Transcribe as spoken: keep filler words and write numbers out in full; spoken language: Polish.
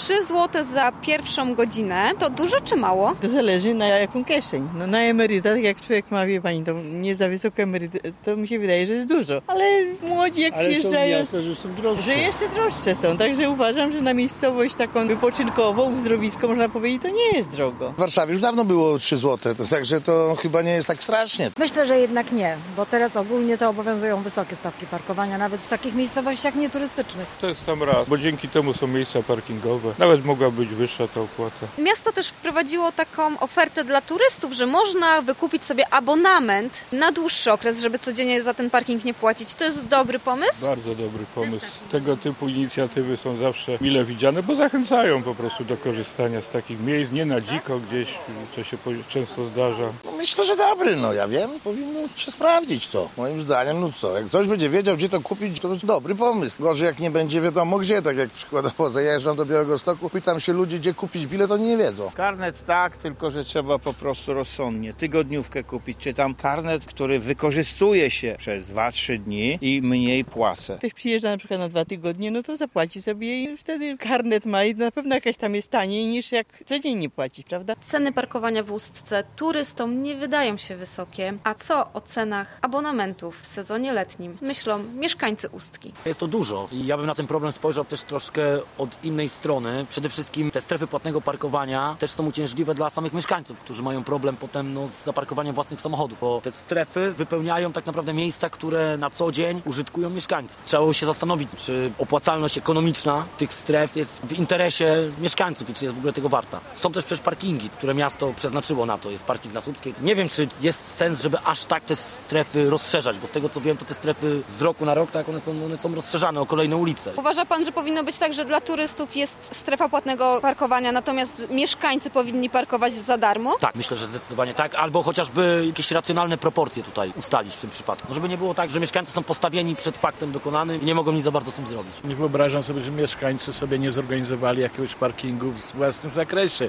trzy złote za pierwszą godzinę to dużo czy mało? To zależy na jaką kieszeń. No na emeryta, tak jak człowiek ma, wie pani, to nie za wysoką emerytę, to mi się wydaje, że jest dużo. Ale młodzi jak Ale przyjeżdżają, są miasta, że są droższe. że jeszcze droższe są. Także uważam, że na miejscowość taką wypoczynkową, uzdrowisko, można powiedzieć, to nie jest drogo. W Warszawie już dawno było trzy złote, to, także to chyba nie jest tak strasznie. Myślę, że jednak nie, bo teraz ogólnie to obowiązują wysokie stawki parkowania, nawet w takich miejscowościach nieturystycznych. To jest sam raz, bo dzięki temu są miejsca parkingowe. Nawet mogła być wyższa ta opłata. Miasto też wprowadziło taką ofertę dla turystów, że można wykupić sobie abonament na dłuższy okres, żeby codziennie za ten parking nie płacić. To jest dobry pomysł? Bardzo dobry pomysł. Tego typu inicjatywy są zawsze mile widziane, bo zachęcają po prostu do korzystania z takich miejsc, nie na dziko gdzieś, co się często zdarza. No myślę, że dobry, no ja wiem, powinno się sprawdzić to. Moim zdaniem, no co, jak ktoś będzie wiedział, gdzie to kupić, to jest dobry pomysł. Gorzej jak nie będzie wiadomo gdzie, tak jak przykładowo zajeżdżam do Białegostoku, pytam się ludzi, gdzie kupić bilet, oni nie wiedzą. Karnet tak, tylko że trzeba po prostu rozsądnie tygodniówkę kupić, czy tam karnet, który wykorzystuje się przez dwa trzy dni i mniej płacę. Ktoś przyjeżdża na przykład na dwa tygodnie, no to zapłaci sobie i wtedy karnet ma i na pewno jakaś tam jest taniej niż jak codziennie płacić, prawda? Ceny parkowania w Ustce turystom nie wydają się wysokie. A co o cenach abonamentów w sezonie letnim myślą mieszkańcy Ustki? Jest to dużo i ja bym na ten problem spojrzał też troszkę od innej strony. Przede wszystkim te strefy płatnego parkowania też są uciążliwe dla samych mieszkańców, którzy mają problem potem no, z zaparkowaniem własnych samochodów, bo te strefy wypełniają tak naprawdę miejsca, które na co dzień użytkują mieszkańcy. Trzeba się zastanowić, czy opłacalność ekonomiczna tych stref jest w interesie mieszkańców i czy jest w ogóle tego warta. Są też przecież parkingi, które miasto przeznaczyło na to. Jest parking na Słupskiej. Nie wiem, czy jest sens, żeby aż tak te strefy rozszerzać, bo z tego co wiem, to te strefy z roku na rok, tak, one są, one są rozszerzane o kolejne ulice. Uważa pan, że powinno być tak, że dla turystów jest strefa płatnego parkowania, natomiast mieszkańcy powinni parkować za darmo? Tak, myślę, że zdecydowanie tak. Albo chociażby jakieś racjonalne proporcje tutaj ustalić w tym przypadku. No, żeby nie było tak, że mieszkańcy są postawieni przed faktem dokonanym i nie mogą nic za bardzo z tym zrobić. Nie wyobrażam sobie, że mieszkańcy sobie nie zorganizowali jakiegoś parkingu w własnym zakresie.